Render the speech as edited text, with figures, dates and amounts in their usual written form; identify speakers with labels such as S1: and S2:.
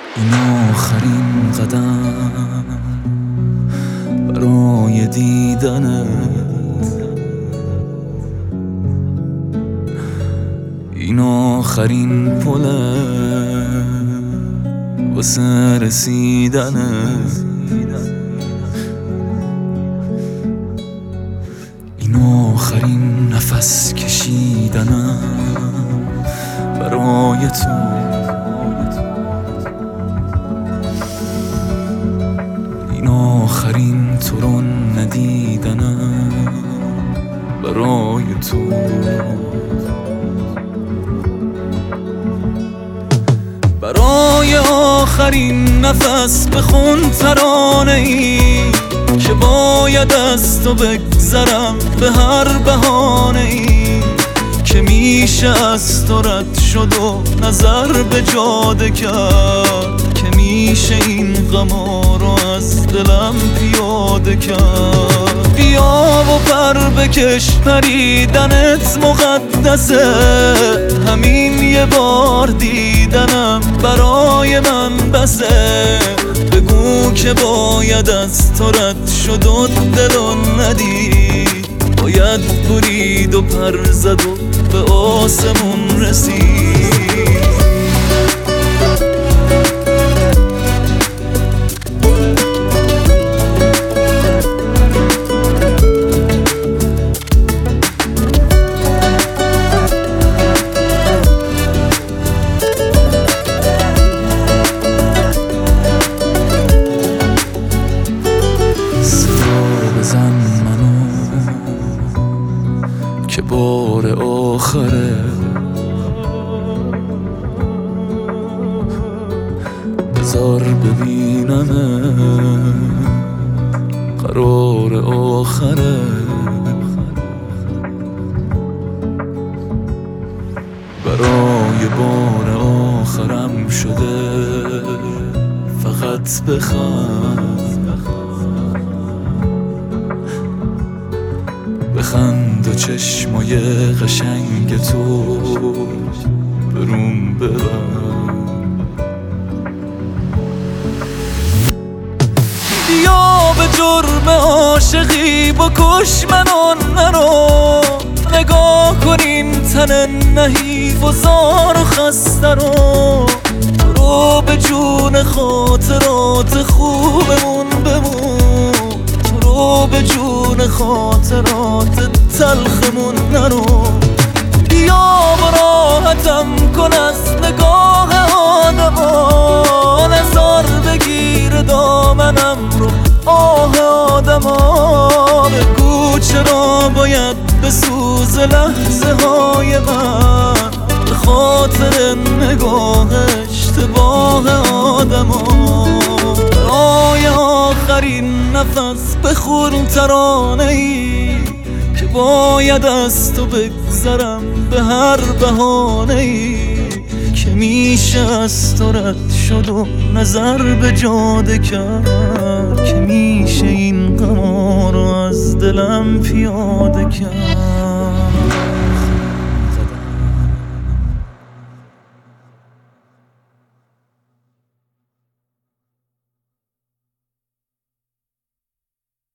S1: این آخرین قدم برای دیدنت، این آخرین پله واسه رسیدنت، این آخرین نفس کشیدنم برای تو، این آخرین تو رو ندیدنم برای تو. برای آخرین نفس بخون ترانه ای که باید از تو بگذرم به هر بهانه ای که میشه از تو رد شد و نظر به جاده کرد، که میشه این غما رو از دلم پیاده کرد. بیا و پر بکش، پریدنت مقدسه، همین یه بار دیدنم برای من بسه. بگو که باید از تو رد شد و دلو ندید، باید برید و پر زد و به آسمون رسید. بزن منو که بار آخره، بذار ببینمه قرار آخره. برای بار آخرم شده فقط بخند و چشمای قشنگ تو بروم ببر. بیا به جرم عاشقی بکش منو نرو، نگاه کنین تن نحیف و زار و خسته رو، رو به جون خاطرات خوبمون بمون، رو به جون خاطرات تلخمون نرو. بیا و راحتم کن از نگاه آدما، نزار بگیر دامنم رو آه آدما. بگو چرا باید بسوز لحظه های من به خاطر نگاه اشتباه آدما. برای آخرین نفس بخون ترانه ای که باید از تو بگذرم به هر بهانه ای که میشه از تو رد شد و نظر به جاده کرد، که میشه این غما رو از دلم پیاده کرد.